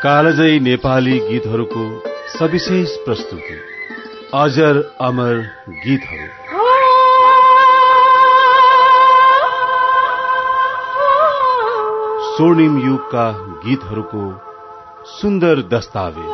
कालजयी नेपाली गीतहरूको सविशेष प्रस्तुति अजर अमर गीतहरू। स्वर्णिम युगका गीतहरूको सुन्दर दस्तावेज।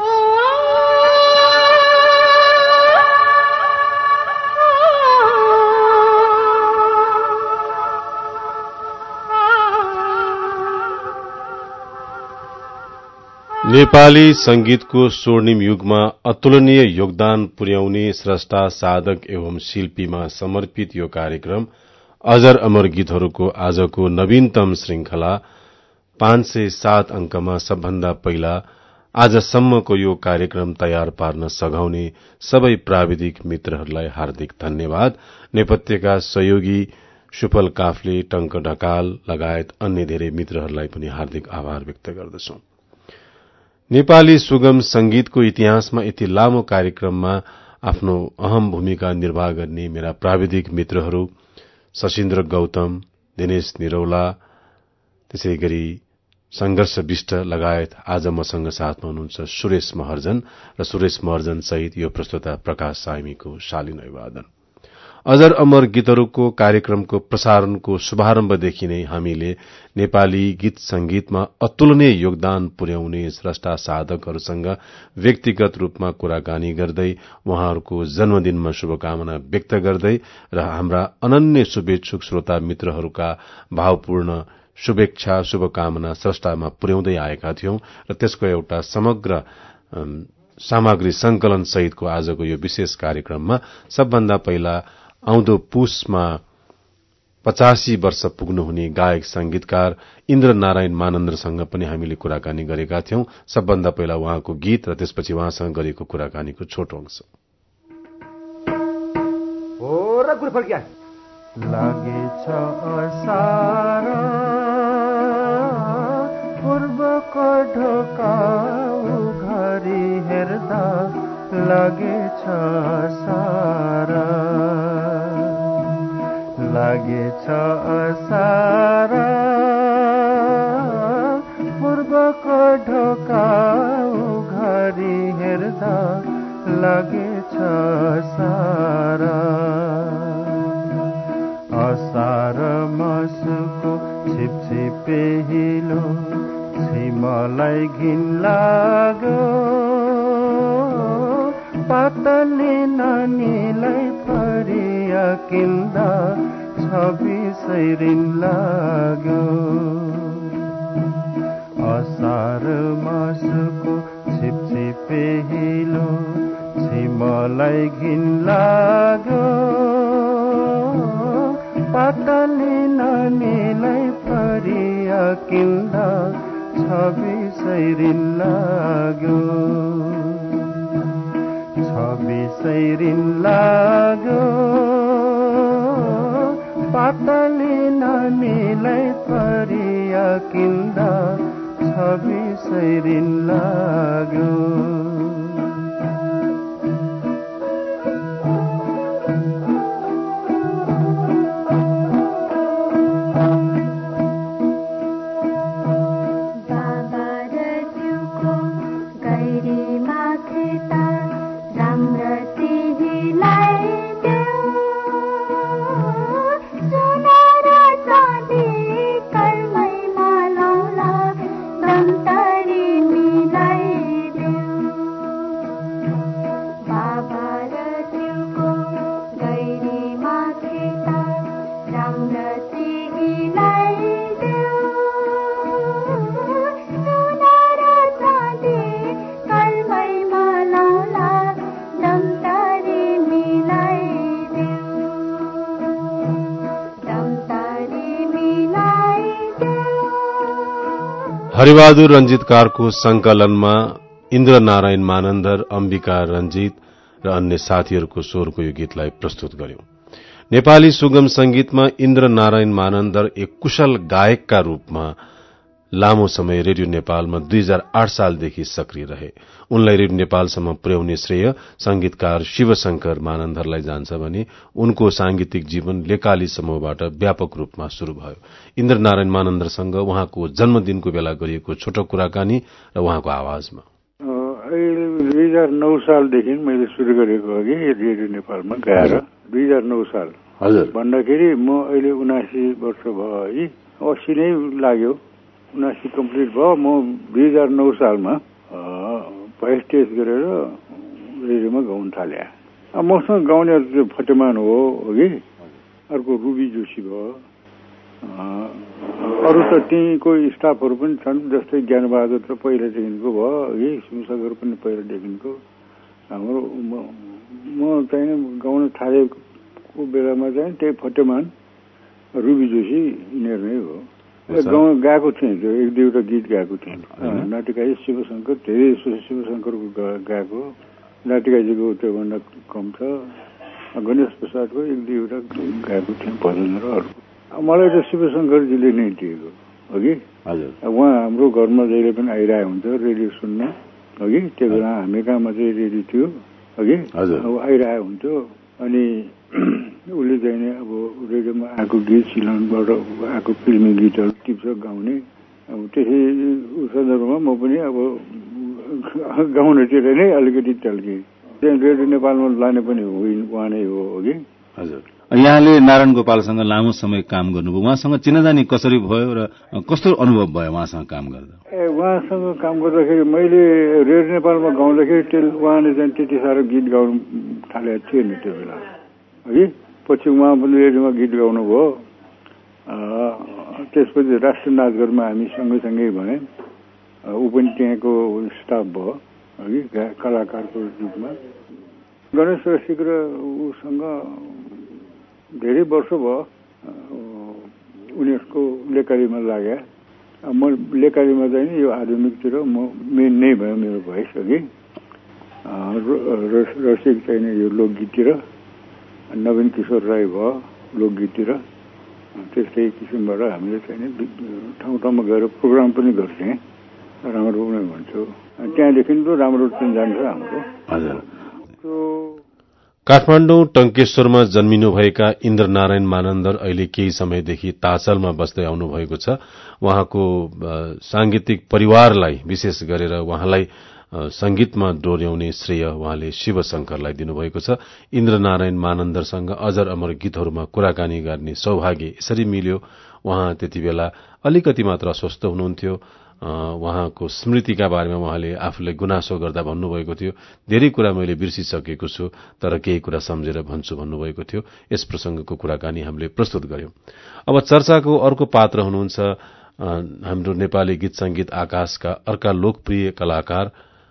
नेपाली संगीतको स्वर्णिम युगमा अतुलनीय योगदान पुर्याउने स्रष्टा, साधक एवं शिल्पीमा समर्पित यो कार्यक्रम अजर अमर गीतहरूको आजको नवीनतम श्रृंखला 507 अंकमा सबभन्दा पहिला आजसम्मको यो कार्यक्रम तयार पार्न सघाउने सबै प्राविधिक मित्रहरूलाई हार्दिक धन्यवाद। नेपथ्यका सहयोगी सुफल काफले, टंक ढकाल लगायत अन्य धेरै मित्रहरूलाई पनि हार्दिक आभार व्यक्त गर्दछौं। नेपाली सुगम संगीतको इतिहासमा यति लामो कार्यक्रममा आफ्नो अहम भूमिका निर्वाह गर्ने मेरा प्राविधिक मित्रहरू सशिन्द्र गौतम, दिनेश निरौला, त्यसैगरी संघर्ष विष्ट लगायत आज मसँग साथमा हुनुहुन्छ सुरेश महर्जन र सुरेश महर्जन सहित यो प्रस्तुता प्रकाश साइमीको शालीन अभिवादन। अजर अमर गीतहरूको कार्यक्रमको प्रसारणको शुभारम्भदेखि नै हामीले नेपाली गीत संगीतमा अतुलनीय योगदान पुर्याउने स्रष्टा, साधकहरूसँग व्यक्तिगत रूपमा कुराकानी गर्दै उहाँहरूको जन्मदिनमा शुभकामना व्यक्त गर्दै र हाम्रा अनन्य शुभेच्छुक श्रोता मित्रहरूका भावपूर्ण शुभेच्छा, शुभकामना स्रष्टामा पुर्याउँदै आएका थियौं र त्यसको एउटा समग्र सामग्री संकलन सहितको आजको यो विशेष कार्यक्रममा सबभन्दा पहिला आउँदो पुसमा 85 वर्ष पुग्नुहुने गायक संगीतकार इन्द्र नारायण मानन्दरसँग पनि हामीले कुराकानी गरेका थियौं। सबभन्दा पहिला उहाँको गीत र त्यसपछि उहाँसँग गरेको कुराकानीको छोटो अंश। लागेछ असार पूर्वको ढोका घरि हेर्दा लागेछ असार, लागेछ असार पूर्वको ढोका घरि हेर्दा लागेछ असार। असार मासुको छिपछिपे हिलो छिमलाई घिन लाग्यो, पातले नानीलाई फरिया किन्दा छबिसै ऋण लाग्यो। असार मासुको छिपछिपे हिलो छिमलाई घिन लाग्यो, पातले नानीलाई फरिया किन्दा छबिसै ऋण लाग्यो, छबिसै ऋण लाग्यो। पातले नानीलाई फरिया किन्दा छबिसै ऋण लाग्यो। हरिबहादुर रंजितकारको संकलनमा इन्द्र नारायण मानन्दर, अम्बिका रंजित र अन्य साथीहरूको स्वरको यो गीतलाई प्रस्तुत गर्यौं। नेपाली सुगम संगीतमा इन्द्र नारायण मानन्दर एक कुशल गायकका रूपमा लामो समय रेडियो नेपालमा 2008 सालदेखि सक्रिय रहे। उनलाई रेडियो नेपालसम्म पुर्याउने श्रेय संगीतकार शिवशंकर मानन्दरलाई जान्छ भने उनको सांगीतिक जीवन लेकाली समूहबाट व्यापक रूपमा शुरू भयो। इन्द्रनारायण मानन्दरसँग उहाँको जन्मदिनको बेला गरिएको छोटो कुराकानी र उहाँको आवाजमा। 2009 सालदेखि मैले सुरु गरेको हो कि रेडियो नेपालमा गाएर। 2009 साल हजुर भन्दाखेरि म अहिले 79 वर्ष भयो है, 80 नै लाग्यो, 79 कम्प्लिट भयो। म 2009 सालमा भोइस टेस्ट गरेर रेडियोमा गाउन थाले। मसँग गाउनेहरू चाहिँ फटेमान हो कि, अर्को रुबी जोशी भयो, अरू त त्यहीँको स्टाफहरू पनि छन्, जस्तै ज्ञानबहादुर त पहिलादेखिको भयो है, शिवशंकर पनि पहिलादेखिको। हाम्रो म चाहिँ गाउन थालेको बेलामा चाहिँ त्यही फटेमान रुबी जोशी यिनीहरू नै हो। गाएको थिएँ, त्यो एक दुईवटा गीत गाएको थिएँ। नाटिकाजी शिवशंकर, धेरै शिवशंकरको गाएको, नाटिकाजीको त्योभन्दा कम छ। गणेश प्रसादको एक दुईवटा गाएको थिएँ भजन र अरू। मलाई त शिवशंकरजीले नै दिएको हो कि। उहाँ हाम्रो घरमा जहिले पनि आइरहेको हुन्छ रेडियो सुन्न हो कि। त्यो बेला हामी कहाँमा चाहिँ रेडियो थियो हो कि, अब आइरहेको हुन्थ्यो। अनि उसले चाहिँ नि अब रेडियोमा आएको गीत, सिलोनबाट आएको फिल्मी गीतहरू टिप्छ गाउने। अब त्यसै सन्दर्भमा म पनि अब गाउनेतिर नै अलिकति टल्केँ। त्यहाँ रेडियो नेपालमा लाने पनि उहाँ नै हो कि। हजुर, यहाँले नारायण गोपालसँग लामो समय काम गर्नुभयो, उहाँसँग चिनाजानी कसरी भयो र कस्तो अनुभव भयो उहाँसँग काम गर्दा? उहाँसँग काम गर्दाखेरि मैले रेडियो नेपालमा गाउँदाखेरि उहाँले चाहिँ त्यति साह्रो गीत गाउनु थालेको थिएन त्यो बेला है। पछि उहाँ पनि रेडियोमा गीत गाउनुभयो। त्यसपछि राष्ट्रिय नाचघरमा हामी सँगै भएँ। ऊ पनि त्यहाँको स्टाफ भयो है, कलाकारको रूपमा। गणेश रसिक र उसँग धेरै वर्ष भयो उनीहरूको लेकालीमा लाग्यो। म लेकालीमा चाहिँ यो आधुनिकतिर म मेन नै भयो मेरो भोइस अघि। रसिक चाहिँ यो लोकगीततिर, नवीन किशोर राई भयो लोकगीततिर। त्यस्तै किसिमबाट हामीले चाहिँ ठाउँ ठाउँमा गएर प्रोग्राम पनि गर्थेँ। राम्रो नै भन्छु, त्यहाँदेखि त राम्रो चाहिँ जान्छ हाम्रो। काठमाडौँ टंकेश्वरमा जन्मिनुभएका इन्द्रनारायण मानन्दर अहिले केही समयदेखि ताचलमा बस्दै आउनुभएको छ। उहाँको सांगीतिक परिवारलाई विशेष गरेर उहाँलाई संगीतमा डोर्याउने श्रेय उहाँले शिवशंकरलाई दिनुभएको छ। इन्द्रनारायण मानन्दरसँग अजर अमर गीतहरूमा कुराकानी गर्ने सौभाग्य यसरी मिल्यो। उहाँ त्यति बेला अलिकति मात्र अस्वस्थ हुनुहुन्थ्यो। उहाँको स्मृतिका बारेमा उहाँले आफूलाई गुनासो गर्दा भन्नुभएको थियो, धेरै कुरा मैले बिर्सिसकेको छु तर केही कुरा सम्झेर भन्छु भन्नुभएको थियो। यस प्रसंगको कुराकानी हामीले प्रस्तुत गर्यौं। अब चर्चाको अर्को पात्र हुनुहुन्छ हाम्रो नेपाली गीत संगीत आकाशका अर्का लोकप्रिय कलाकार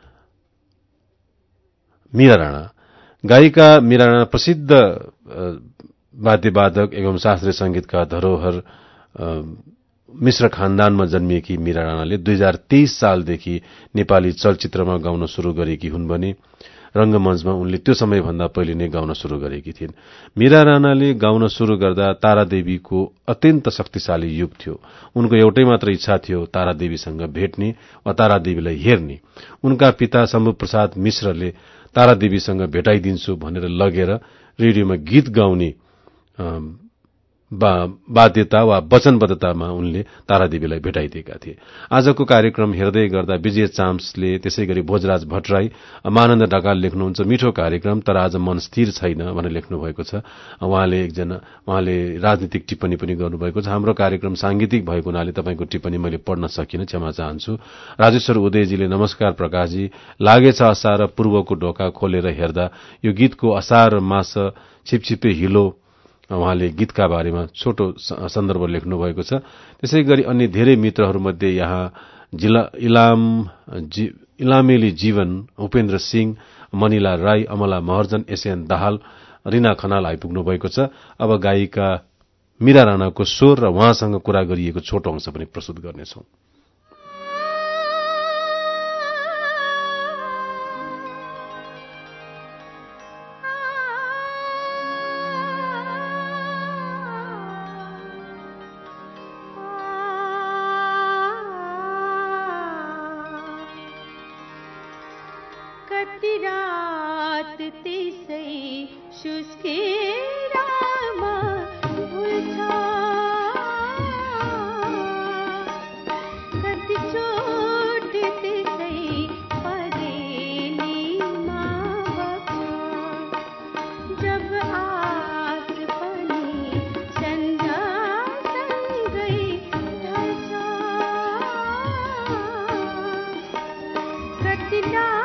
मीरा राणा। गायिका मीरा राणा प्रसिद्ध वाद्यवादक एवं शास्त्रीय संगीतका धरोहर मिश्र खानदानमा जन्मिएकी मीरा राणाले 2023 सालदेखि नेपाली चलचित्रमा गाउन शुरू गरेकी हुन् भने रंगमञ्चमा उनले त्यो समयभन्दा पहिले नै गाउन शुरू गरेकी थिइन्। मीरा राणाले गाउन शुरू गर्दा तारादेवीको अत्यन्त शक्तिशाली युग थियो। उनको एउटै मात्र इच्छा थियो तारादेवीसँग भेट्ने वा तारादेवीलाई हेर्ने। उनका पिता शम्भु प्रसाद मिश्रले तारादेवीसँग भेटाइदिन्छु भनेर लगेर रेडियोमा गीत गाउने बाध्यता वा वचनबद्धतामा उनले तारादेवीलाई भेटाइदिएका थिए। आजको कार्यक्रम हेर्दै गर्दा विजय चाम्सले, त्यसैगरी भोजराज भट्टराई, मानन्द ढकाल लेख्नुहुन्छ मिठो कार्यक्रम तर आज मन स्थिर छैन भनेर लेख्नु भएको छ। उहाँले राजनीतिक टिप्पणी पनि गर्नुभएको छ। हाम्रो कार्यक्रम सांगीतिक भएको हुनाले तपाईको टिप्पणी मैले पढ्न सकिन, क्षमा चाहन्छु। राजेश्वर उदयजीले नमस्कार प्रकाशजी, लागेछ असार पूर्वको ढोका खोलेर हेर्दा यो गीतको असार मास छिपछिपे हिलो उहाँले गीतका बारेमा छोटो सन्दर्भ लेख्नु भएको छ। त्यसैगरी अन्य धेरै मित्रहरूमध्ये यहाँ इलामेली जीवन, उपेन्द्र सिंह, मनिला राई, अमला महर्जन, एसएन दाहाल, रिना खनाल आइपुग्नु भएको छ। अब गायिका मीरा राणाको स्वर र उहाँसँग कुरा गरिएको छोटो अंश पनि प्रस्तुत गर्नेछौं। कति रात त्यसै सुस्केरामा भुल्छ कति चोट त्यसै परेलीमा बग्छ जब आस पनि सन्ध्यासँगै ढल्छ कति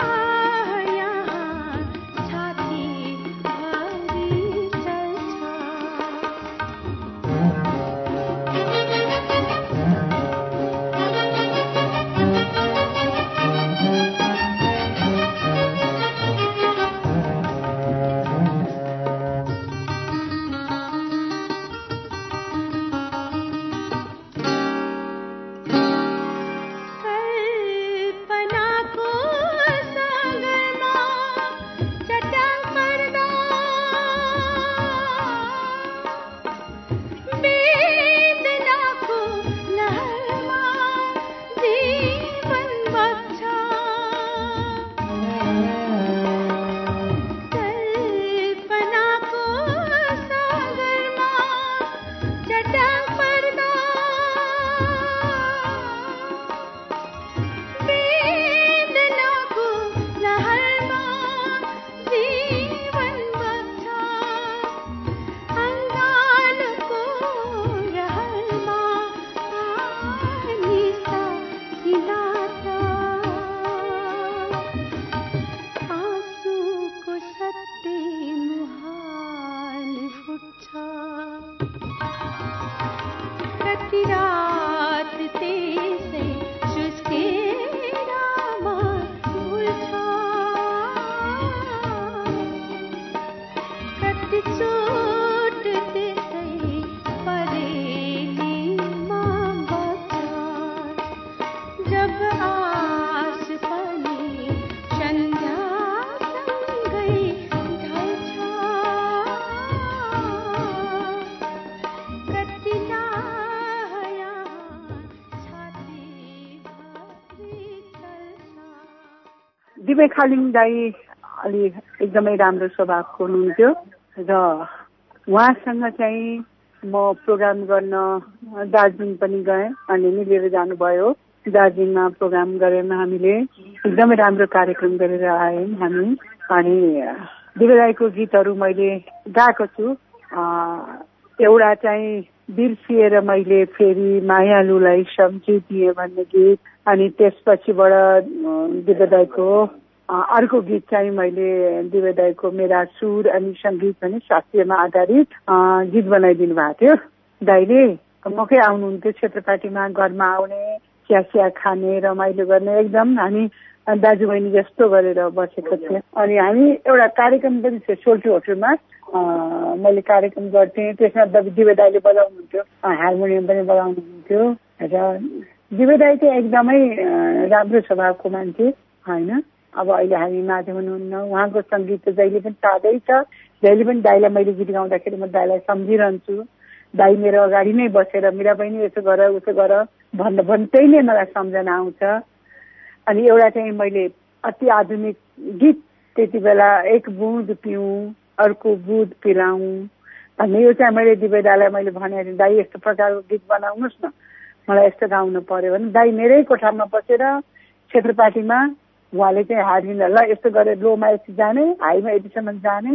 दिवे खालिङ दाई अलि एकदमै राम्रो स्वभावको हुनुहुन्थ्यो र उहाँसँग चाहिँ म प्रोग्राम गर्न दार्जिलिङ पनि गएँ अनि मिलेर जानुभयो। दार्जिलिङमा प्रोग्राम गरेर हामीले एकदमै राम्रो कार्यक्रम गरेर आयौँ हामी। अनि दिवे दाईको गीतहरू मैले गाएको छु। एउटा चाहिँ बिर्सिएर मैले फेरि मायालुलाई सम्झिदिएँ भन्ने गीत, अनि त्यसपछिबाट दिवे दाईको अर्को गीत चाहिँ मैले दिवे दाईको मेरा सुर अनि सङ्गीत पनि शास्त्रीयमा आधारित गीत बनाइदिनु भएको थियो। दाईले मकै आउनुहुन्थ्यो क्षेत्रपाटीमा, घरमा आउने, चिया खाने, रमाइलो गर्ने, एकदम हामी दाजुबहिनी जस्तो गरेर बसेको थियौँ। अनि हामी एउटा कार्यक्रम पनि थियो सोल्टी होटलमा, मैले कार्यक्रम गर्थेँ। त्यसमा दिवे दाईले बजाउनुहुन्थ्यो, हार्मोनियम पनि बजाउनुहुन्थ्यो र दिवे दाई चाहिँ एकदमै राम्रो स्वभावको मान्छे होइन। अब अहिले हामी माझ हुनुहुन्न, उहाँको सङ्गीत त जहिले पनि ताजै छ। जहिले पनि दाईलाई मैले गीत गाउँदाखेरि म दाईलाई सम्झिरहन्छु। दाई मेरो अगाडि नै बसेर मिरा बहिनी यसो गर उसो गर भन्दै नै मलाई सम्झना आउँछ। अनि एउटा चाहिँ मैले अति आधुनिक गीत त्यति बेला एक बुँद पिउँ अर्को बुँद पिलाउँ भन्ने, यो चाहिँ मैले दिवे दाईलाई मैले भनेको थिएँ, दाई यस्तो प्रकारको गीत बनाउनुहोस् न, मलाई यस्तो गाउनु पर्यो भने दाई मेरै कोठामा बसेर क्षेत्रपाटीमा उहाँले चाहिँ हारिदिनु, ल यस्तो गरेर लोमा यति जाने, हाईमा यतिसम्म जाने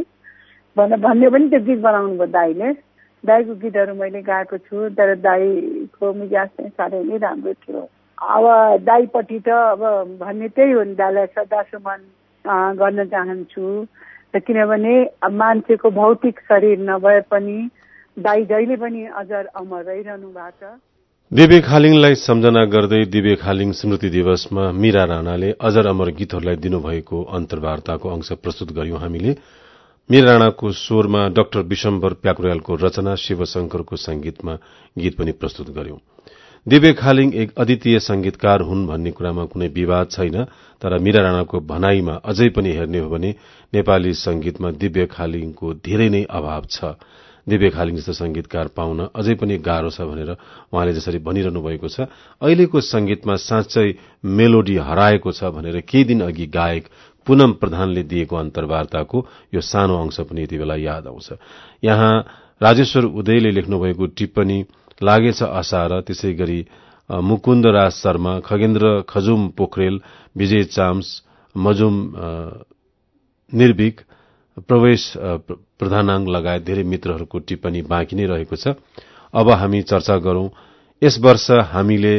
भन्ने पनि त्यो गीत बनाउनु भयो दाईले। दाईको गीतहरू मैले गाएको छु, तर दाईको मिजाज चाहिँ साह्रै नै राम्रो थियो। अब दाईपट्टि त अब भन्ने त्यही हो नि, दाईलाई श्रद्धासुमन गर्न चाहन्छु। किनभने मान्छेको भौतिक शरीर नभए पनि दाई जहिले पनि अझर अमर रहिरहनु भएको छ। दिवे खालिङलाई सम्झना गर्दै दिवे खालिङ स्मृति दिवसमा मीरा राणाले अजर अमर गीतहरूलाई दिनुभएको अन्तर्वार्ताको अंश प्रस्तुत गर्यौं हामीले। मीरा राणाको स्वरमा डाक्टर विशम्भर प्याकुरालको रचना, शिवशंकरको संगीतमा गीत पनि प्रस्तुत गर्यौं। दिवे खालिङ एक अद्वितीय संगीतकार हुन् भन्ने कुरामा कुनै विवाद छैन, तर मीरा राणाको भनाईमा अझै पनि हेर्ने हो भने नेपाली संगीतमा दिव्य खालिङको धेरै नै अभाव छ। दिव्य खालिङ जस्तो संगीतकार पाउन अझै पनि गाह्रो छ भनेर उहाँले जसरी भनिरहनु भएको छ। अहिलेको संगीतमा साँच्चै मेलोडी हराएको छ भनेर केही दिन अघि गायक पूनम प्रधानले दिएको अन्तर्वार्ताको यो सानो अंश पनि यति बेला याद आउँछ। यहाँ राजेश्वर उदयले लेख्नुभएको टिप्पणी लागेछ आशा र त्यसै गरी मुकुन्द राज शर्मा, खगेन्द्र खजुम पोखरेल, विजय चाम्स, मजुम निर्भिक, प्रवेश प्रधानाङ लगायत धेरै मित्रहरूको टिप्पणी बाँकी नै रहेको छ। अब हामी चर्चा गरौं। यस वर्ष हामीले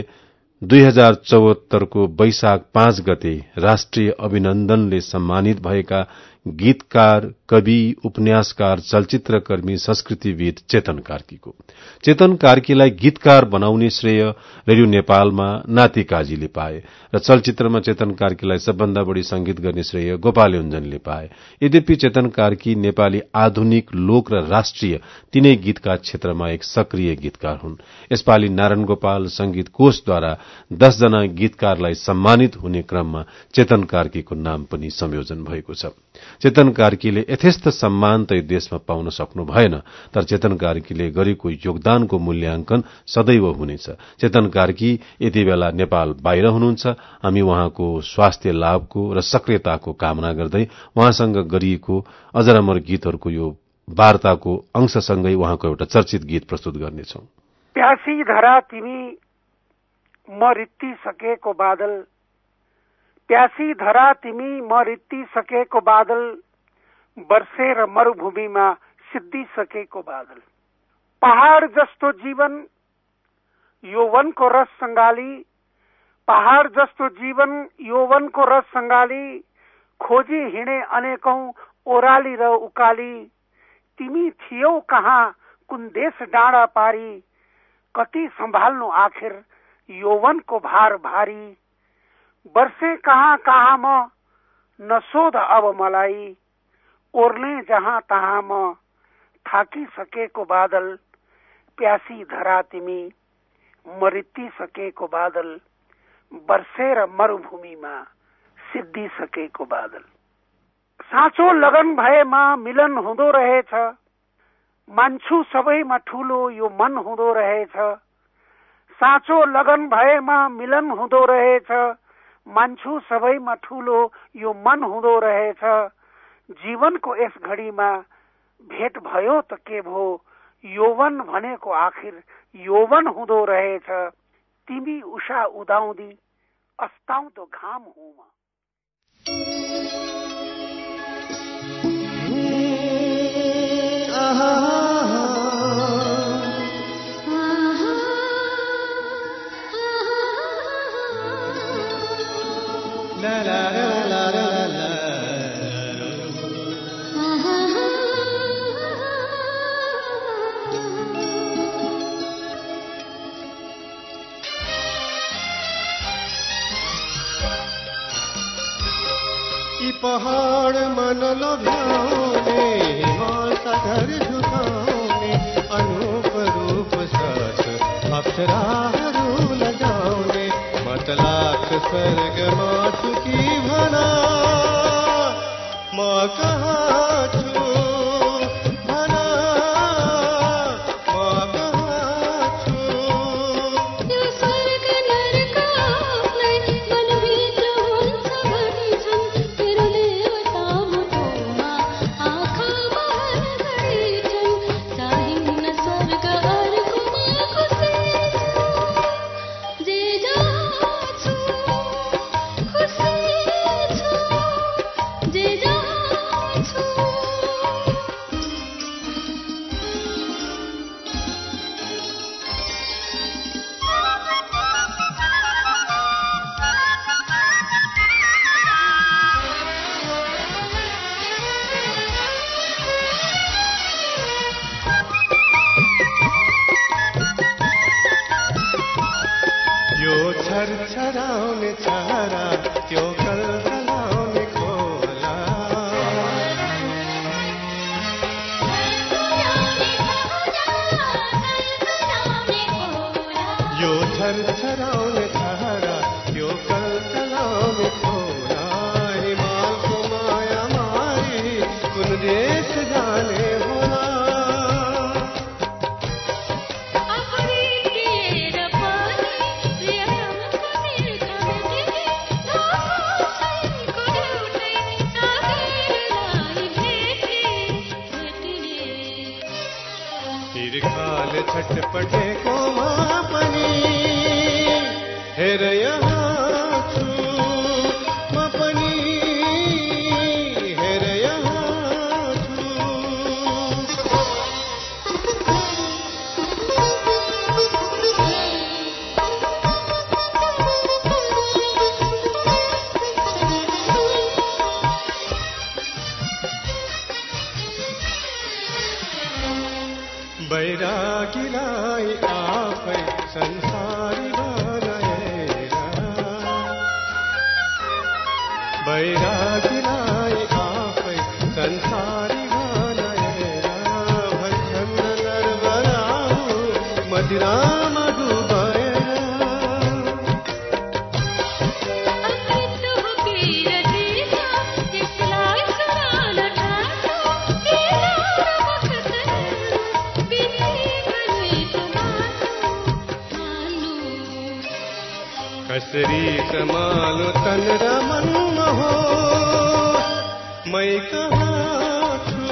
2074 को वैशाख 5 गते राष्ट्रिय अभिनन्दनले सम्मानित भएका गीतकार, कवि, उपन्यासकार, चलचित्रकर्मी, संस्कृतिविद चेतन कार्कीको। चेतन कार्कीलाई गीतकार बनाउने श्रेय रेडियो नेपालमा नाति काजीले पाए र चलचित्रमा चेतन कार्कीलाई सबभन्दा बढी संगीत गर्ने श्रेय गोपाल योन्जनले पाए। यद्यपि चेतन कार्की नेपाली आधुनिक, लोक र राष्ट्रिय तीनै गीतका क्षेत्रमा एक सक्रिय गीतकार हुन्। यसपालि नारायण गोपाल संगीत कोषद्वारा 10 जना गीतकारलाई सम्मानित हुने क्रममा चेतन कार्कीको नाम पनि संयोजन भएको छ। चेतन कार्कीले यथेष्ट सम्मान त देशमा पाउन सक्नु भएन, तर चेतन कार्कीले गरेको योगदानको मूल्याङ्कन सदैव हुनेछ। चेतन कार्की यति बेला नेपाल बाहिर हुनुहुन्छ। हामी उहाँको स्वास्थ्य लाभको र सक्रियताको कामना गर्दै उहाँसँग गरिएको अजर अमर गीतहरूको यो वार्ताको अंशसँगै उहाँको एउटा चर्चित गीत प्रस्तुत गर्नेछौं। प्यासी धरा तिमी म रित्ती सकेको बादल, प्यासी धरा तिमी म रित्ती सकेको बादल, वर्षेर मरुभूमिमा सिद्धिसकेको बादल। पहाड़ जस्तो जीवन यौवनको रस संगाली, पहाड़ जस्तो जीवन यौवनको रस संगाली, खोजी हिँडे अनेकौं ओराली र उकाली। तिमी थियौ कहाँ कुन देश डाँडा पारी, कति सम्हाल्नु आखिर यौवनको भार भारी। वर्षे कहाँ कहाँ म नसोध अब मलाई, ओर्ने जहाँ तहाँ म थाकिसकेको बादल। प्यासी धरा तिमी म रित्तिसकेको बादल, वर्षेर मरुभूमिमा सिद्धिसकेको बादल। साँचो लगन भएमा मिलन हुँदो रहेछ, मान्छु सबैमा ठूलो यो मन हुँदो रहेछ। साँचो लगन भएमा मिलन हुँदो रहेछ, मान्छु सबैमा ठूलो यो मन हुँदो रहेछ। जीवनको यस घडीमा भेट भयो त के भो, यौवन भनेको आखिर यौवन हुँदो रहेछ। तिमी उषा उदाउँदी अस्ताउँदो घाम हुँ म। पहाड़ मन लोभ्याउने, हिमाल सागर झुकाउने, अनूप रूप साथ अप्सराहरू लगाउने, मतलाक स्वर्गमा चुकी भना म कहाँ छु भना म कहाँ छु। त्यो स्वर्ग नरक आफ्नै मनभित्र हुन्छ भनिन्छन्, तेरो देवता मुटुमा आँखा बहर गरिन्छन्। चाहिन्न स्वर्ग अर्कोमा खुसी छु, जे जहाँ छु खुसी छु, जे जहाँ छु। यो छरछराउने छारा, त्यो कलकलाउने खोला, यो छरछराउने छारा, त्यो कलकलाउने खोला। हिमालको माया मारी कुन देश जाने होला। दिल छटपटेको मा पनि हेर यहाँ छु म पनि हेर यहाँ छु बैरागीलाई आफै संसारी बनाएर बैरागीलाई आफै संसारी बनाएर भन्छन् नरबराउ मदिरामा डुबाएर अमृत हो पीर देसा त्यसलाई सुनाउन ठान्छु तेरा वखत बिन्ती गरेको मानु कसरी सम्हालो तन र मन हो मै कहाँ छु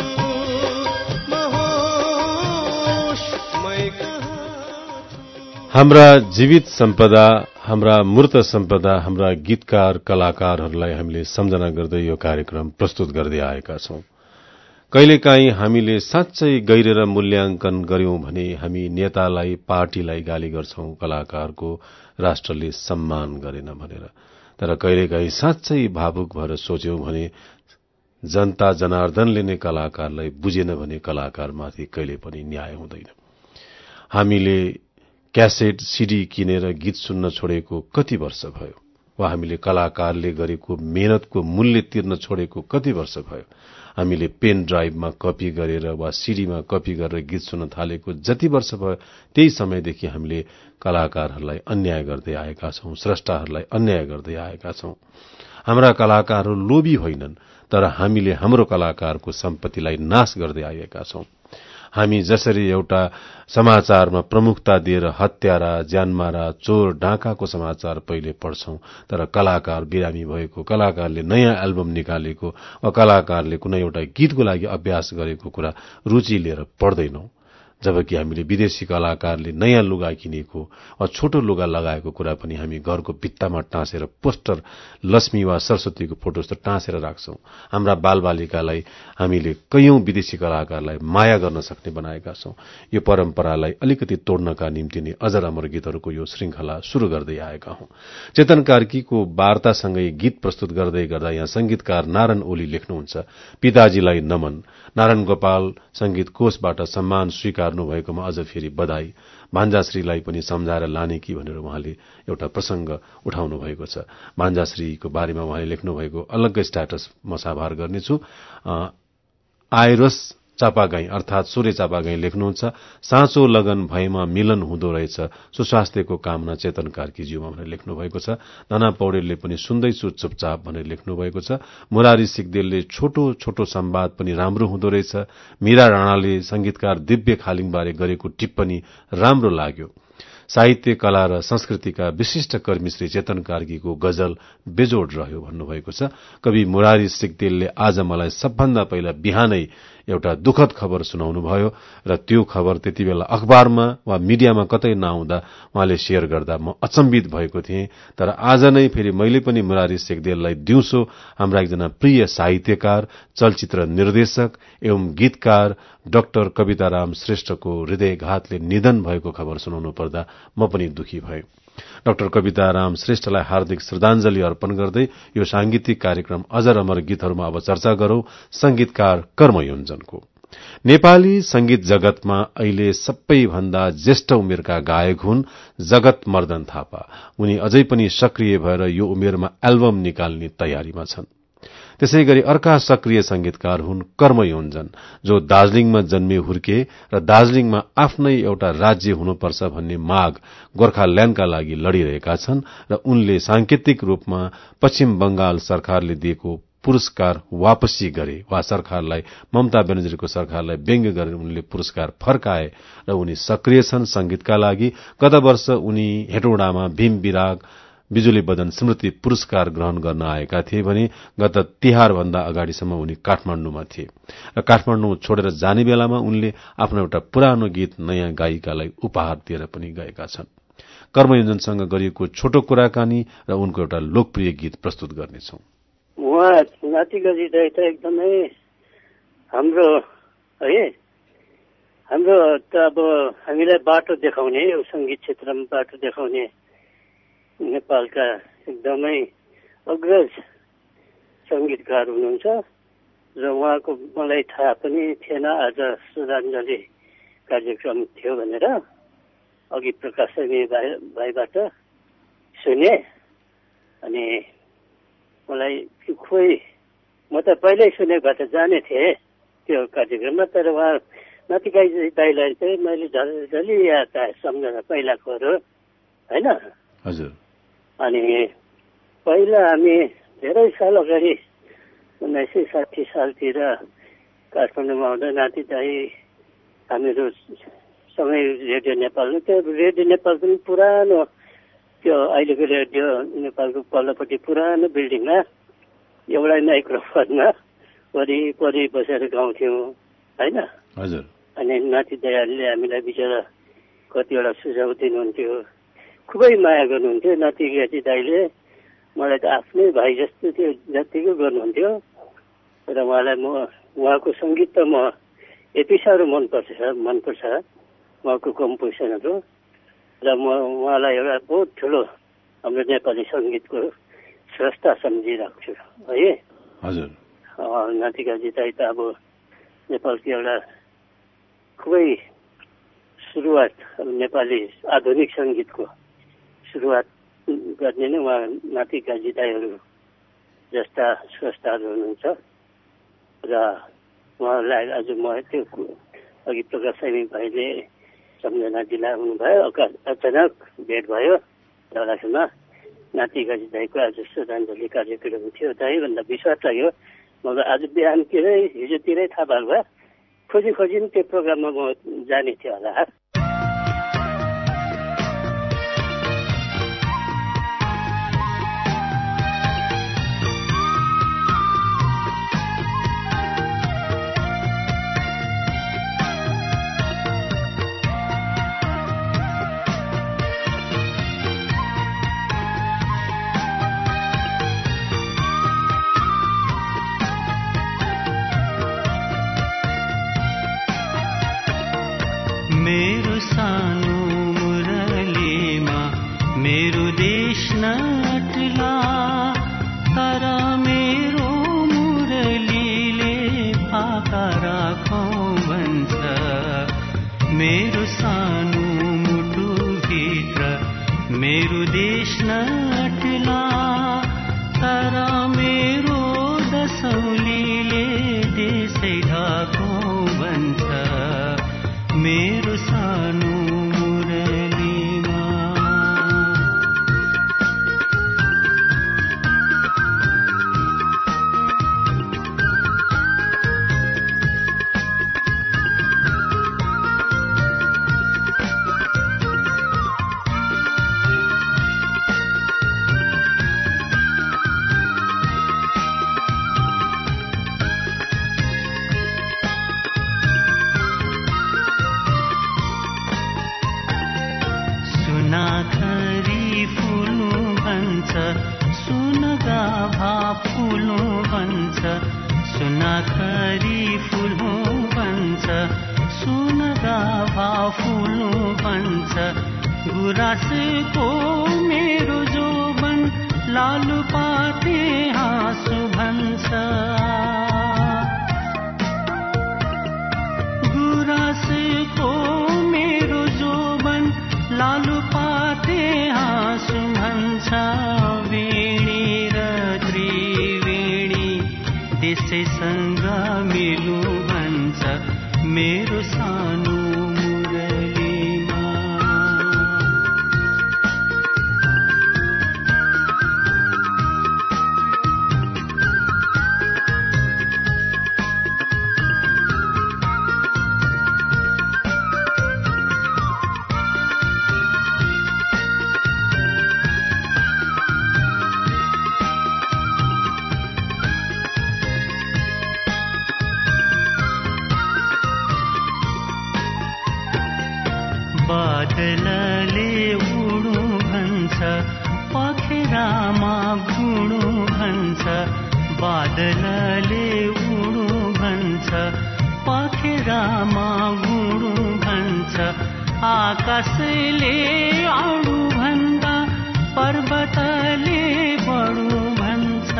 महोश मै कहाँ छु हाम्रा जीवित सम्पदा, हाम्रा मूर्त सम्पदा, हाम्रा गीतकार कलाकारहरूलाई हामीले सम्झना गर्दै यो कार्यक्रम प्रस्तुत गर्दै आएका छौं। कहिलेकाहीँ हामीले साँच्चै गहिरेर मूल्याङ्कन गर्यौं भने हामी नेतालाई, पार्टीलाई गाली गर्छौं, कलाकारको राष्ट्रले सम्मान गरेन भनेर। तर कहिलेकाहीँ साँच्चै भावुक भएर सोच्यौं भने जनता जनार्दनले नै कलाकारलाई बुझेन भने कलाकारमाथि कहिले पनि न्याय हुँदैन। हामीले क्यासेट, सीडी किनेर गीत सुन्न छोडेको कति वर्ष भयो, वा हामीले कलाकारले गरेको मेहनतको मूल्य तिर्न छोडेको कति वर्ष भयो। हामीले पेन ड्राइभमा कपी गरेर वा सीडीमा कपी गरेर गीत सुन्न थालेको जति वर्ष भयो, त्यही समयदेखि हामीले कलाकारहरूलाई अन्याय गर्दै आएका छौं, स्रष्टाहरूलाई अन्याय गर्दै आएका छौं। हाम्रा कलाकारहरू लोभी होइनन्, तर हामीले हाम्रो कलाकारको सम्पत्तिलाई नाश गर्दै आएका छौं। हामी जसरी एउटा समाचारमा प्रमुखता दिएर हत्यारा, ज्यानमारा, चोर, डाँकाको समाचार पहिले पढ्छौं, तर कलाकार बिरामी भएको, कलाकारले नयाँ एल्बम निकालेको वा कलाकारले कुनै एउटा गीतको लागि अभ्यास गरेको कुरा रुचि लिएर पढ्दैनौं। जबकि हामीले विदेशी कलाकारले नयाँ लुगा किनेको वा छोटो लुगा लगाएको कुरा पनि हामी घरको भित्तामा टाँसेर पोस्टर लक्ष्मी वा सरस्वतीको फोटो जस्तो टाँसेर राख्छौं। हाम्रा बालबालिकालाई हामीले कैयौं विदेशी कलाकारलाई माया गर्न सक्ने बनाएका छौं। यो परम्परालाई अलिकति तोड्नका निम्ति नै अजर अमर गीतहरूको यो श्रृंखला शुरू गर्दै आएका हौं। चेतन कार्कीको वार्तासँगै गीत प्रस्तुत गर्दै गर्दा यहाँ संगीतकार नारायण ओली लेख्नुहुन्छ, पिताजीलाई नमन, नारायण गोपाल संगीत कोषबाट सम्मान स्वीकार्नु भएकोमा अझ फेरि बधाई, भान्जाश्रीलाई पनि सम्झाएर लाने कि भनेर उहाँले एउटा प्रसंग उठाउनु भएको छ। भान्जाश्रीको बारेमा उहाँले लेख्नु भएको अलग्गै स्ट्याटस म साभार गर्नेछु। आइरस चापागाई अर्थात सूर्य चापागाई लेख्नुहुन्छ, साँचो लगन भएमा मिलन हुँदो रहेछ, सुस्वास्थ्यको कामना चेतन कार्कीज्यूमा भनेर लेख्नु भएको छ। नाना पौडेलले पनि सुन्दैछु चुपचाप भनेर लेख्नु भएको छ। मुरारी सिगदेलले छोटो छोटो संवाद पनि राम्रो हुँदो रहेछ। मीरा राणाले संगीतकार दिव्य खालिङबारे गरेको टिप्पणी राम्रो लाग्यो। साहित्य, कला र संस्कृतिका विशिष्ट कर्मी श्री चेतन कार्कीको गजल बेजोड रह्यो भन्नुभएको छ। कवि मुरारी सिगदेलले आज मलाई सबभन्दा पहिला बिहानै एउटा दुखद खबर सुनाउनु भयो र त्यो खबर त्यति बेला अखबारमा वा मिडियामा कतै नआउँदा उहाँले शेयर गर्दा म अचम्बित भएको थिएँ। तर आज नै फेरि मैले पनि मुरारी सिगदेललाई दिउँसो हाम्रा एकजना प्रिय साहित्यकार, चलचित्र निर्देशक एवं गीतकार डाक्टर कविताराम श्रेष्ठको हृदयघातले निधन भएको खबर सुनाउनु पर्दा म पनि दुखी भएँ। डाक्टर कविताराम श्रेष्ठलाई हार्दिक श्रद्धाञ्जली अर्पण गर्दै यो सांगीतिक कार्यक्रम अजर अमर गीतहरूमा अब चर्चा गरौं संगीतकार कर्मयोञ्जनको। नेपाली संगीत जगतमा अहिले सबैभन्दा ज्येष्ठ उमेरका गायक हुन् जगत मर्दन थापा। उनी अझै पनि सक्रिय भएर यो उमेरमा एल्बम निकाल्ने तयारीमा छन्। त्यसैगरी अर्का सक्रिय संगीतकार हुन् कर्मयोञ्जन, जो दार्जीलिङमा जन्मे हुर्के र दार्जीलिङमा आफ्नै एउटा राज्य हुनुपर्छ भन्ने माग गोर्खाल्याण्डका लागि लडिरहेका छन् र उनले सांकेतिक रूपमा पश्चिम बंगाल सरकारले दिएको पुरस्कार वापसी गरे वा सरकारलाई, ममता ब्यानर्जीको सरकारलाई व्यङ्ग्य गरेर उनले पुरस्कार फर्काए र उनी सक्रिय छन् संगीतका लागि। गत वर्ष उनी हेटौडामा भीम विराग बिजुली बदन स्मृति पुरस्कार ग्रहण गर्न आएका थिए भने गत तिहार भन्दा अगाडिसम्म उनी काठमाडौँमा थिए र काठमाडौँ छोडेर जाने बेलामा उनले आफ्नो एउटा पुरानो गीत नयाँ गायिकालाई उपहार दिएर पनि गएका छन्। कर्मयोजनसँग गरिएको छोटो कुराकानी र उनको एउटा लोकप्रिय गीत प्रस्तुत गर्नेछौं। उहाँ नातिगजी दाइ त एकदमै हाम्रो है हाम्रो त अब हामीलाई बाटो देखाउने संगीत क्षेत्रमा बाटो देखाउने नेपालका एकदमै अग्रज संगीतकार हुनुहुन्छ र उहाँको मलाई थाहा पनि थिएन आज श्रद्धाञ्जली कार्यक्रम थियो भनेर अघि प्रकाश भाइबाट सुने। अनि मलाई खोइ म त पहिल्यै सुनेको भए त जाने थिएँ त्यो कार्यक्रममा, तर उहाँ नातिकाई दाइलाई चाहिँ मैले झलझली याद आए सम्झना पहिलाकोहरू होइन। हजुर। अनि पहिला हामी धेरै साल अगाडि 1960 सालतिर काठमाडौँमा आउँदा नाति दाई हामीहरू सँगै रेडियो नेपाल, त्यो रेडियो नेपाल पनि पुरानो त्यो अहिलेको रेडियो नेपालको पल्लोपट्टि पुरानो बिल्डिङमा एउटा माइक्रोफोनमा वरिपरि बसेर गाउँथ्यौँ होइन। हजुर। अनि नाति दाइहरूले हामीलाई बिचरा कतिवटा सुझाव दिनुहुन्थ्यो, खुबै माया गर्नुहुन्थ्यो। नाति गाती दाइले मलाई त आफ्नै भाइ जस्तो थियो जतिको गर्नुहुन्थ्यो र उहाँलाई म उहाँको सङ्गीत त म यति साह्रो मनपर्छ उहाँको कम्पोजिसनहरू र म उहाँलाई एउटा बहुत ठुलो हाम्रो नेपाली सङ्गीतको स्रष्टा सम्झिरहेको छु है। हजुर। नातिकाजी दाइ त अब नेपालको एउटा खुबै सुरुवात नेपाली आधुनिक सङ्गीतको सुरुवात गर्ने नै उहाँ नातिकाजी दाइहरू जस्ता स्रष्टाहरू हुनुहुन्छ र उहाँलाई आज म त्यो अघि प्रकाश सामी भाइले सम्झना दिलाउनु भयो, अचानक भेट भयो दौलाखुमा। नातिकाजी दाइको आज श्रद्धाञ्जली कार्यक्रम थियो दाइ भन्दा विश्वास लाग्यो। मलाई आज बिहानतिरै हिजोतिरै थाहा भएको भए खोजी नि त्यो प्रोग्राममा म जाने थियो होला। मेरो सानो मुरलीमा मेरो देश नटला, तर मेरो मुरलीले फाका राखौँ भन्छ। मेरो सानो मुटुभित्र मेरो देश नटला, तर मेरो दसौलीले देशै ढाकौँ भन्छ। मेरो सानो मुरलीमा सुनाखरी फुल्नु भन्छ, सुनगाभा फुल्नु भन्छ। सुनाखरी फुल्नु भन्छ, सुनगाभा फुल्नु भन्छ। गुराँसको मेरो जोबन लालुपाते हाँसु भन्छ। गुराँसको मेरो जोबन लालुपाते हाँसु भन्छ। वेणी र त्रिवेणी त्यसैसँग मिल्नु भन्छ। मेरो सानो मुरलीमा बादलले उडु भन्छ पखेरामा गुडु भन्छ बादलले उडु भन्छ पखेरामा गुडु भन्छ आकाशले आडु भन्दा पर्वतले बढु भन्छ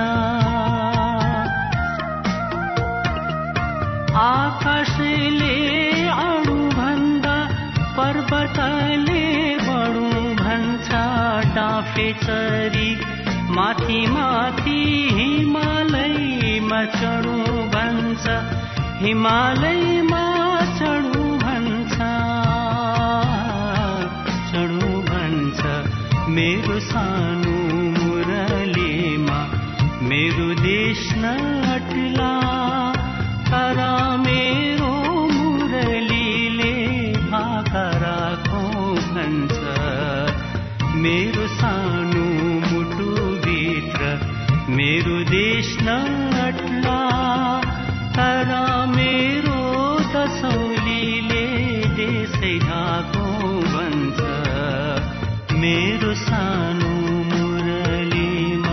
आकाशले आडु भन्दा पर्वतले बढु भन्छ डाँफे चरी माथि माथि हिमालयमा चढु भन्छ हिमालयमा चढु भन्छ चढु भन्छ मेरो सानो मुरलीमा मेरो देश नटला तर मेरो मुरलीले भाका राखौ भन्छ मेरो सानो मुटुभित्र मेरो देश नटला तर मेरो दसौलीले देशै ढाको भन्छ मेरो सानो मुरलीमा।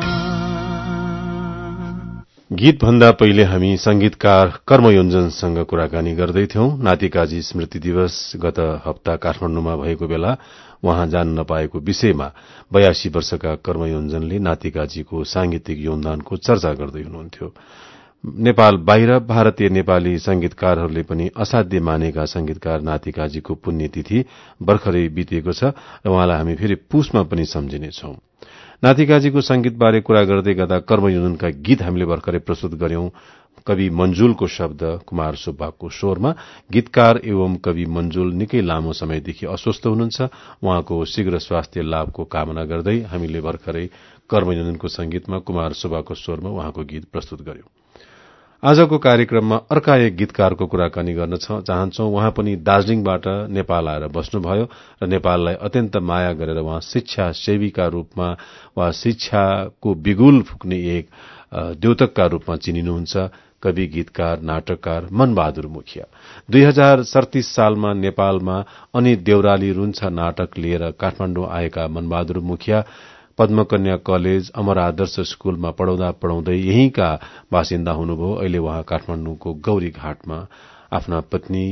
गीत भन्दा पहिले हामी संगीतकार कर्मयोञ्जनसँग कुराकानी गर्दैथ्यौं। नातिकाजी स्मृति दिवस गत हप्ता काठमाडौँमा भएको बेला उहाँ जान्न नपाएको विषयमा 82 वर्षका कर्मयोञ्जनले नातिकाजीको सांगीतिक योगदानको चर्चा गर्दै हुनुहुन्थ्यो। नेपाल बाहिर भारतीय नेपाली संगीतकारहरूले पनि असाध्य मानेका संगीतकार नातिकाजीको पुण्यतिथि भर्खरै बितेको छ र उहाँलाई हामी फेरि पुसमा पनि सम्झिनेछौं। नातिकाजीको संगीतबारे कुरा गर्दै गर्दा कर्मयोजनका गीत हामीले भर्खरै प्रस्तुत गर्यौं। कवि मन्जुलको शब्द कुमार सुब्बाको स्वरमा। गीतकार एवं कवि मन्जुल निकै लामो समयदेखि अस्वस्थ हुनुहुन्छ। उहाँको शीघ्र स्वास्थ्य लाभको कामना गर्दै हामीले भर्खरै कर्मयोजनको संगीतमा कुमार सुब्बाको स्वरमा उहाँको गीत प्रस्तुत गर्यौं। आजको कार्यक्रममा अर्का एक गीतकारको कुराकानी गर्न चाहन्छौं। उहाँ पनि दार्जीलिङबाट नेपाल आएर बस्नुभयो र नेपाललाई अत्यन्त माया गरेर उहाँ शिक्षा सेवीका रूपमा वा शिक्षाको बिगुल फुक्ने एक द्योतकका रूपमा चिनिनुहुन्छ। कवि, गीतकार, नाटककार मनबहादुर मुखिया 2037 सालमा नेपालमा अनि देउराली रुन्छ नाटक लिएर काठमाडौँ आएका मनबहादुर मुखिया पद्मकन्या कलेज, अमर आदर्श स्कूलमा पढाउँदा पढाउँदै यहीँका बासिन्दा हुनुभयो। अहिले उहाँ काठमाडौँको गौरी घाटमा आफ्ना पत्नी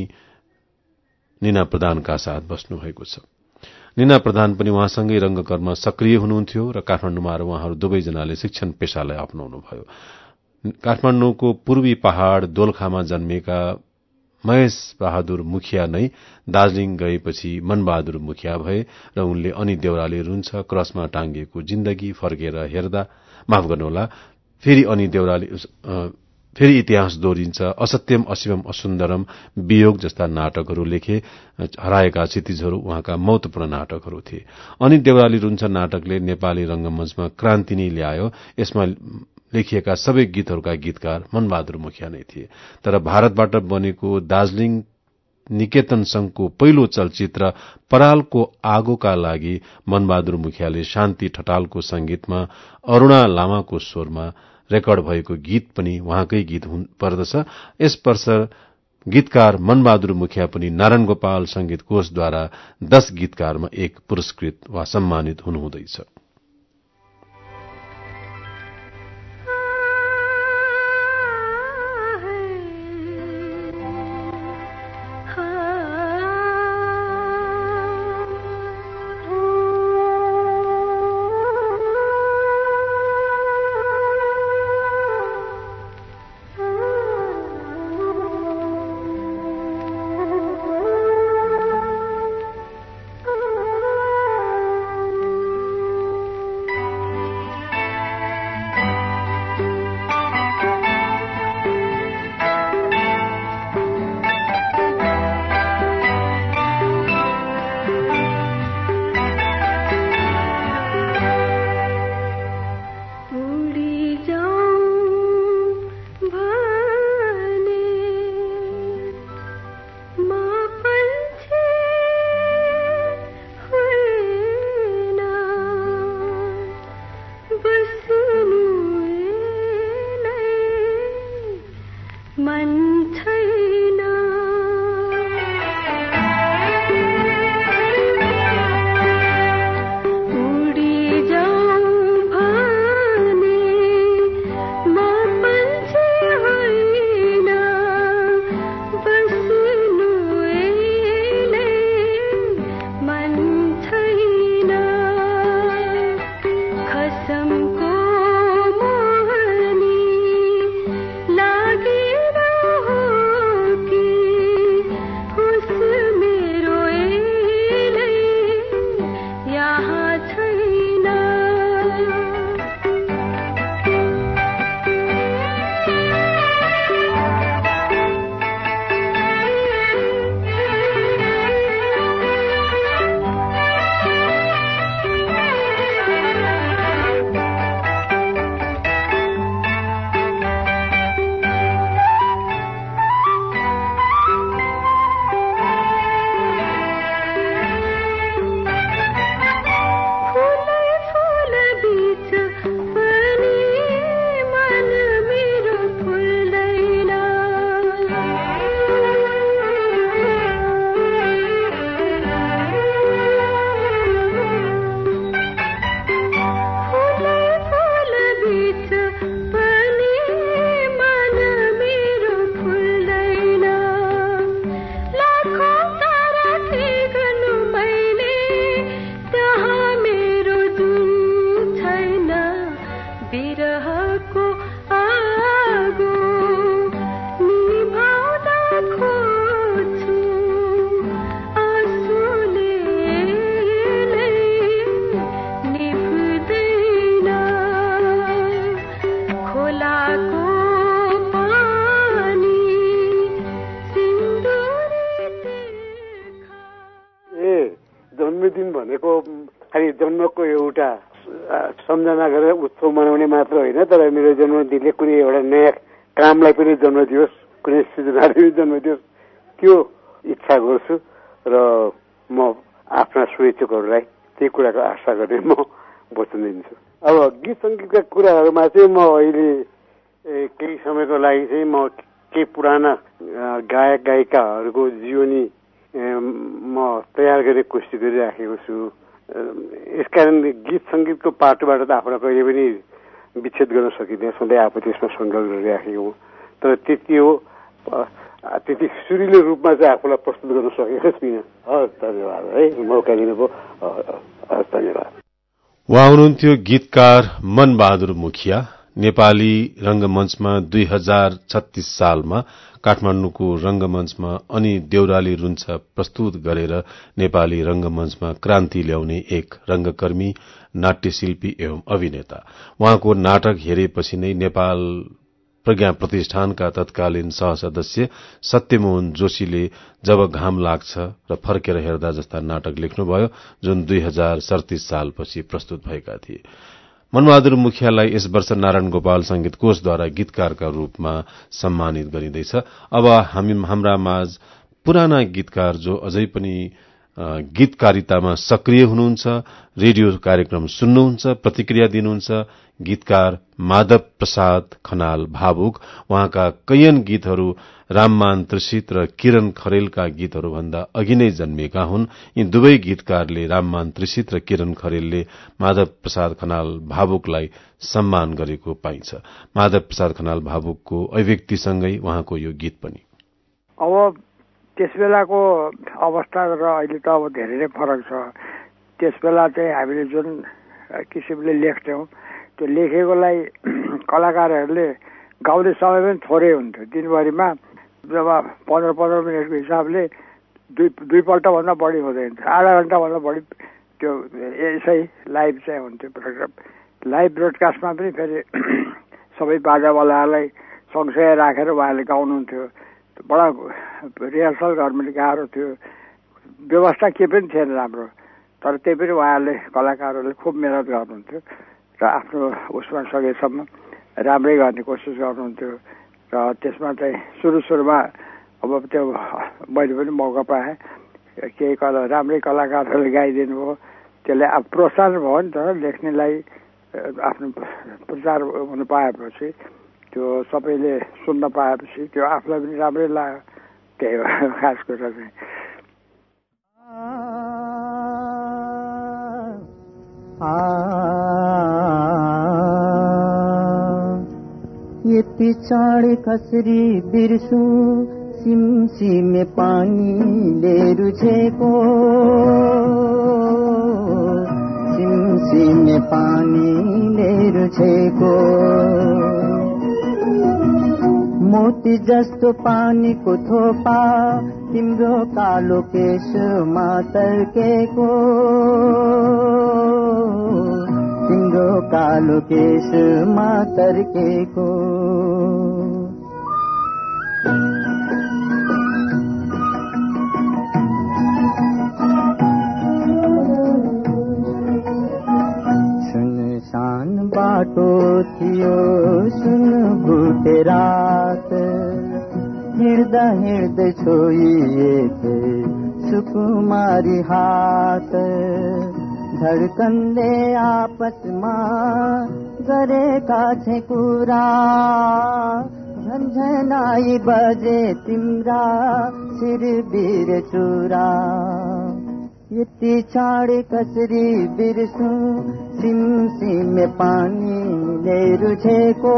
निना प्रधानका साथ बस्नुभएको छ। निना प्रधान पनि उहाँसँगै रंगकर्ममा सक्रिय हुनुहुन्थ्यो र काठमाडौँमा आएर उहाँहरू दुवैजनाले शिक्षण पेशालाई अपनाउनुभयो। काठमाडौँको पूर्वी पहाड़ दोलखामा जन्मेका महेश बहादुर मुखिया नै दार्जीलिङ गएपछि मनबहादुर मुखिया भए र उनले अनि देउराली रुन्छ, क्रसमा टांगिएको जिन्दगी, फर्केर हेर्दा, माफ गर्नुहोला, फेरि अनि देउराली, फेरि इतिहास दोहोरिन्छ, असत्यम अशिवम असुन्दरम, वियोग जस्ता नाटकहरू लेखे। हराएका क्षितिजहरू उहाँका महत्वपूर्ण नाटकहरू थिए। अनि देउराली रुन्छ नाटकले नेपाली रंगमञ्चमा क्रान्ति नै ल्यायो। यसमा लेखिएका सबै गीतहरूका गीतकार मनबहादुर मुखिया नै थिए। तर भारतबाट बनेको दार्जीलिङ निकेतन संघको पहिलो चलचित्र परालको आगोका लागि मनबहादुर मुखियाले शान्ति ठटालको संगीतमा अरूणा लामाको स्वरमा रेकर्ड भएको गीत पनि उहाँकै गीत पर्दछ। यस वर्ष गीतकार मनबहादुर मुखिया पनि नारायण गोपाल संगीत कोषद्वारा 10 गीतकारमा एक पुरस्कृत वा सम्मानित हुनुहुँदैछ। मन छैन दिन भनेको खालि जन्मको एउटा सम्झना गरेर उत्सव मनाउने मात्र होइन, तर मेरो जन्मदिनले कुनै एउटा नयाँ कामलाई पनि जन्म दियोस्, कुनै सृजनाले पनि जन्म दियोस्, त्यो इच्छा गर्छु र म आफ्ना शुभेच्छुकहरूलाई त्यही कुराको आशा गर्ने म वचन दिन्छु। अब गीत सङ्गीतका कुराहरूमा चाहिँ म अहिले केही समयको लागि चाहिँ म केही पुराना गायक गायिकाहरूको जीवनी म तयार गर्ने कोसिस गरिराखेको छु। यसकारण गीत सङ्गीतको पाटोबाट त आफूलाई कहिले पनि विच्छेद गर्न सकिँदैन, सधैँ आफू त्यसमा सङ्घर्ष गरिराखेको हो, तर त्यति सुरिलो रूपमा चाहिँ आफूलाई प्रस्तुत गर्न सकेको छुइनँ। हस्, धन्यवाद है, मौका दिनुभयो। हस्, धन्यवाद। उहाँ हुनुहुन्थ्यो गीतकार मनबहादुर मुखिया। नेपाली रंगमञ्चमा 2036 सालमा काठमाडौँको रंगमञ्चमा अनि देउराली रुन्छ प्रस्तुत गरेर नेपाली रंगमञ्चमा क्रान्ति ल्याउने एक रंगकर्मी, नाट्यशिल्पी एवं अभिनेता। उहाँको नाटक हेरेपछि नै नेपाल प्रज्ञा प्रतिष्ठानका तत्कालीन सहसदस्य सत्यमोहन जोशीले जब घाम लाग्छ र फर्केर हेर्दा जस्ता नाटक लेख्नुभयो, जुन 2037 सालपछि प्रस्तुत भएका थिए। मनबहादुर मुखियालाई यस वर्ष नारायण गोपाल संगीत कोषद्वारा गीतकारका रूपमा सम्मानित गरिँदैछ। अब हाम्रा माझ पुराना गीतकार जो अझै पनि गीतकारितामा सक्रिय हुनुहुन्छ, रेडियो कार्यक्रम सुन्नुहुन्छ, प्रतिक्रिया दिनुहुन्छ, गीतकार माधव प्रसाद खनाल भावुक। उहाँका कैयन गीतहरू राममान त्रिषित र किरण खरेलका गीतहरूभन्दा अघि नै जन्मिएका हुन्। यी दुवै गीतकारले, राममान त्रिषित र किरण खरेलले माधव प्रसाद खनाल भावुकलाई सम्मान गरेको पाइन्छ। माधव प्रसाद खनाल भावुकको अभिव्यक्तिसँगै उहाँको यो गीत पनि। अब त्यसबेलाको अवस्था र अहिले त अब धेरै नै फरक छ। त्यसबेला चाहिँ हामीले जुन किसिमले लेख्थ्यौँ, त्यो लेखेकोलाई कलाकारहरूले गाउने समय पनि थोरै हुन्थ्यो। दिनभरिमा जब 15-15 मिनटको हिसाबले दुईपल्टभन्दा बढी हुँदैन थियो, आधा घण्टाभन्दा बढी त्यो यसै लाइभ चाहिँ हुन्थ्यो प्रोग्राम। लाइभ ब्रोडकास्टमा पनि फेरि सबै बाजावालालाई सँगसँगै राखेर उहाँले गाउनुहुन्थ्यो। बडा रिहर्सल गर्नु पनि गाह्रो थियो, व्यवस्था के पनि थिएन राम्रो, तर त्यही पनि उहाँहरूले कलाकारहरूले खुब मेहनत गर्नुहुन्थ्यो र आफ्नो उसमा सकेसम्म राम्रै गर्ने कोसिस गर्नुहुन्थ्यो। र त्यसमा चाहिँ सुरुमा अब त्यो मैले पनि मौका पाएँ, केही राम्रै कलाकारहरूले गाइदिनु भयो, त्यसले अब प्रोत्साहन भयो नि त लेख्नेलाई। आफ्नो प्रचार हुन पाएपछि, त्यो सबैले सुन्न पाएपछि त्यो आफूलाई पनि राम्रै लाग्यो। त्यही हो खास कुरा चाहिँ। यति चाँडै कसरी बिर्सु सिमसिमे पानीले रुझेको, सिमसिमे पानीले रुझेको, मोती जस्तो पानीको थोपा तिम्रो कालो केशमा तर्केको, तिम्रो कालो केशमा तर्केको। सुनसान बाटो थियो सुन भुटे रात, हिँड्दा हिँड्दै छोइएथे सुकुमारी हात, धडकनले आपसमा गरेका छे कुरा, झन्झनाई बजे तिम्रा शिरबिर चुरा। यति चाँडै कसरी बिर्सु सिमसिमे पानीले रुझेको,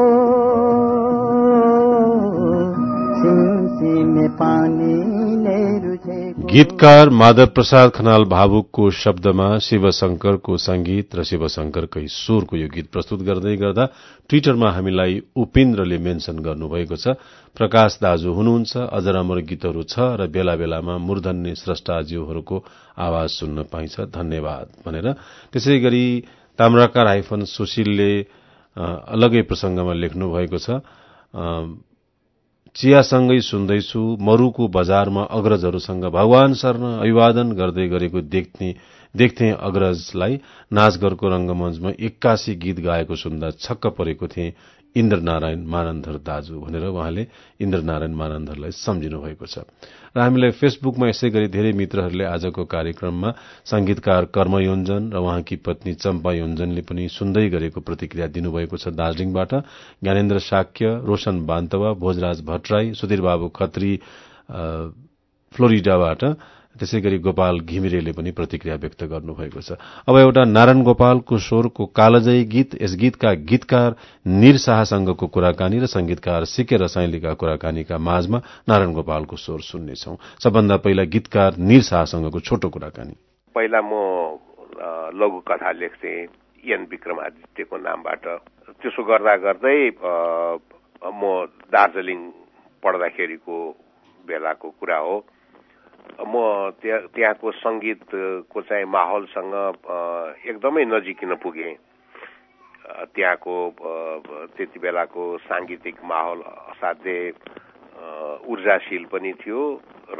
सिमसिमे पानीले रुझेको। गीतकार माधव प्रसाद खनाल भावुकको शब्दमा शिवशंकरको संगीत र शिवशंकरकै स्वरको यो गीत प्रस्तुत गर्दै गर्दा ट्विटरमा हामीलाई उपेन्द्रले मेन्सन गर्नुभएको छ, प्रकाश दाजु हुनुहुन्छ, अजर अमर गीतहरू छ र बेला बेलामा मूर्धन्य स्रष्टाज्यूहरूको आवाज सुन्न पाइन्छ, धन्यवाद भनेर। त्यसै गरी ताम्राकार हाइफन सुशीलले अलगै प्रसंगमा लेख्नु भएको छ, चियासँगै सुन्दैछु मरुको बजारमा अग्रजहरूसँग भगवान शरण अभिवादन गर्दै गरेको देख्थे अग्रजलाई नाचगरको रंगमञ्चमा 81 गीत गाएको सुन्दा छक्क परेको थिए इन्द्रनारायण मानन्धर दाजु भनेर उहाँले इन्द्रनारायण मानन्धरलाई सम्झिनु भएको छ। र हामीलाई फेसबुकमा यसै गरी धेरै मित्रहरूले आजको कार्यक्रममा संगीतकार कर्म योन्जन र उहाँकी पत्नी चम्पा योन्जनले पनि सुन्दै गरेको प्रतिक्रिया दिनुभएको छ। दार्जीलिङबाट ज्ञानेन्द्र शाक्य, रोशन बान्तवा, भोजराज भट्टराई, सुधीर बाबु खत्री फ्लोरिडाबाट, त्यसैगरी गोपाल घिमिरेले पनि प्रतिक्रिया व्यक्त गर्नुभएको छ। अब एउटा नारायण गोपालको स्वरको कालजयी गीत, यस गीतका गीतकार निर शाहसँगको कुराकानी र संगीतकार सिके रसाइलीका कुराकानीका माझमा नारायण गोपालको स्वर सुन्नेछौं। सबभन्दा पहिला गीतकार निर शाहसँगको छोटो कुराकानी। पहिला म लघु कथा लेख्थे एन विक्रमादित्यको नामबाट। त्यसो गर्दा गर्दै म दार्जिलिङ पढ्दाखेरिको बेलाको कुरा हो। म त्यहाँको संगीतको चाहिँ माहौलसँग एकदमै नजिकिन पुगे। त्यहाँको त्यति बेलाको सांगीतिक माहौल असाध्यै ऊर्जाशील पनि थियो र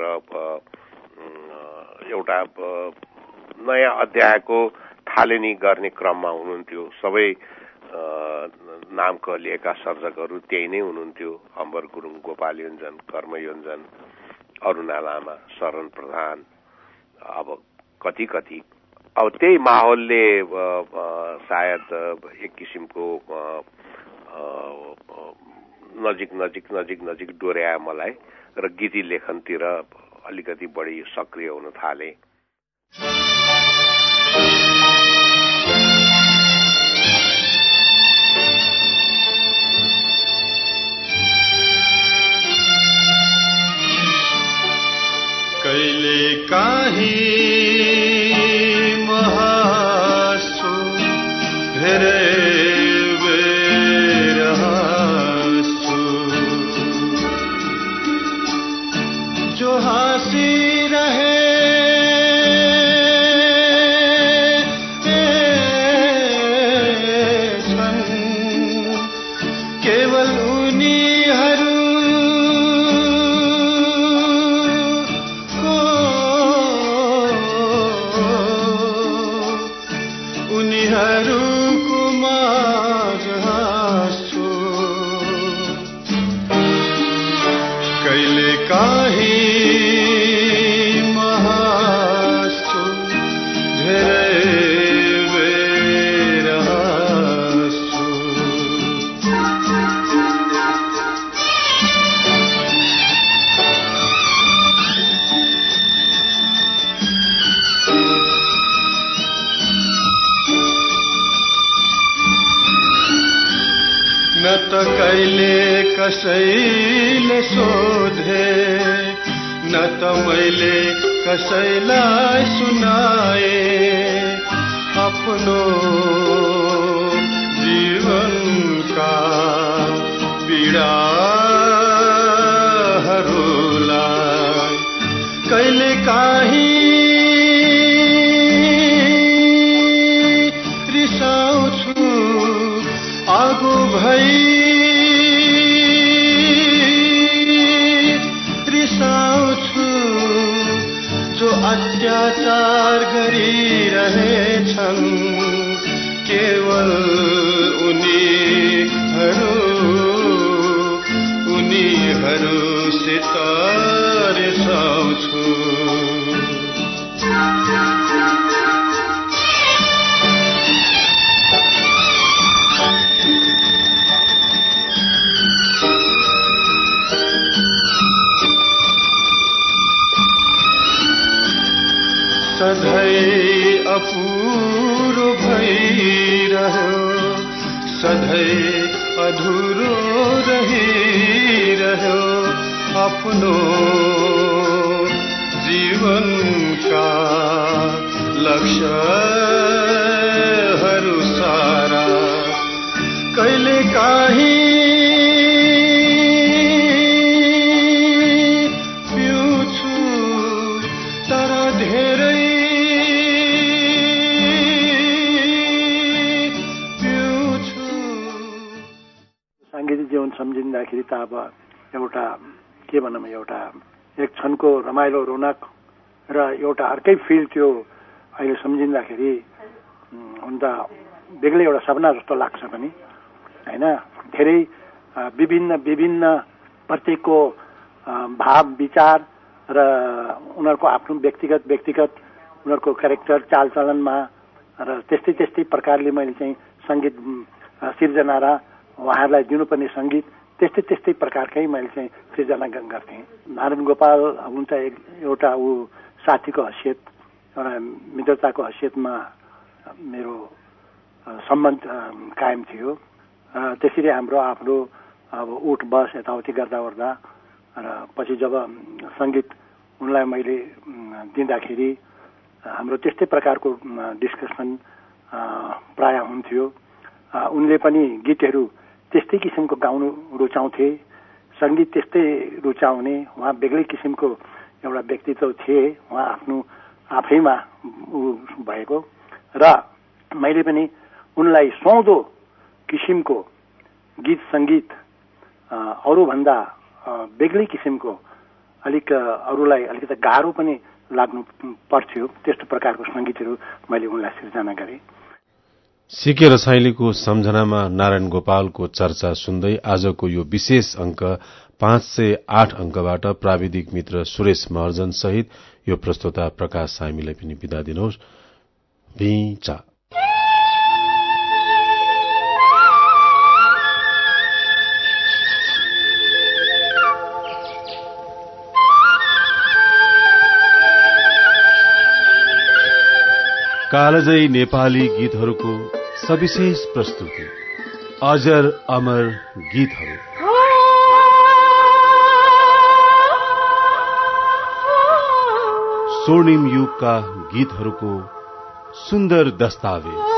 एउटा नयाँ अध्यायको थालनी गर्ने क्रममा हुनुहुन्थ्यो। सबै नाम कहलिएका सर्जकहरू त्यही नै हुनुहुन्थ्यो। अम्बर गुरुङ, गोपाल योन्जन, कर्म योन्जन, अरुणा लामा, शरण प्रधान, अब कति कति। अब त्यही माहौलले सायद एक किसिमको नजिक डोर्यायो मलाई र गीती लेखनतिर अलिकति बढी सक्रिय हुन थाले। कैले काहीँ महासु धेरै बेर हाँसु जो हाँसिरहे छन् केवल उनीहरूको माझ हाँसु कहिले काहीँ महासु धेरै बेर हाँसु। न त कहिले कसैले सोधे, न त मैले कसैलाई सुनाए आफ्नो जीवनका पीडाहरूलाई। कहिले काहीँ रिसाउँछु आगो भई, रिसाउँछु जो अत्याचार गरिरहेछन् केवल उनीहरूसित रिसाउँछु। सधैँ अपुरो भइरह्यो, सधैँ अधुरो रहिरह्यो आफ्नो जीवनका लक्ष्यहरू सारा। कहिले काहीँ पिउँछु तर धेरै साङ्गीतिक जीवन सम्झिँदाखेरि त अब एउटा के भनौँ एउटा एक क्षणको रमाइलो रौनक र एउटा अर्कै फिल त्यो अहिले सम्झिँदाखेरि हुन त बेग्लै एउटा सपना जस्तो लाग्छ पनि हैन। धेरै विभिन्न प्रत्येकको भाव विचार र उनीहरूको आफ्नो व्यक्तिगत उनीहरूको क्यारेक्टर चालचलनमा र त्यस्तै प्रकारले मैले चाहिँ सङ्गीत सिर्जना र उहाँहरूलाई दिनुपर्ने सङ्गीत त्यस्तै प्रकारकै मैले चाहिँ सिर्जना गर्थेँ। नारायण गोपाल हुन त एउटा ऊ साथीको हैसियत एउटा मित्रताको हैसियतमा मेरो सम्बन्ध कायम थियो। त्यसरी हाम्रो आफ्नो अब उठ बस यताउति गर्दा र पछि जब सङ्गीत उनलाई मैले दिँदाखेरि हाम्रो त्यस्तै प्रकारको डिस्कसन प्राय हुन्थ्यो। उनले पनि गीतहरू त्यस्तै किसिमको गाउनु रुचाउँथे, सङ्गीत त्यस्तै रुचाउने, उहाँ बेग्लै किसिमको एउटा व्यक्तित्व थिए, उहाँ आफ्नो आफैमा भएको र मैले पनि उनलाई सुहाउँदो किसिमको गीत सङ्गीत अरूभन्दा बेग्लै किसिमको अरूलाई अलिकति गाह्रो पनि लाग्नु पर्थ्यो त्यस्तो प्रकारको सङ्गीतहरू मैले उनलाई सिर्जना गरेँ। सिके रसाइलीको सम्झनामा नारायण गोपालको चर्चा सुन्दै आजको यो विशेष अंक 508 अंकबाट प्राविधिक मित्र सुरेश महर्जन सहित यो प्रस्तोता प्रकाश सामीलाई पनि बिदा दिनुहोस्। भिचा कालजयी नेपाली गीतहरूको सविशेष प्रस्तुति अजर अमर गीतहरू। स्वर्णिम युगका गीतहरूको सुन्दर दस्तावेज।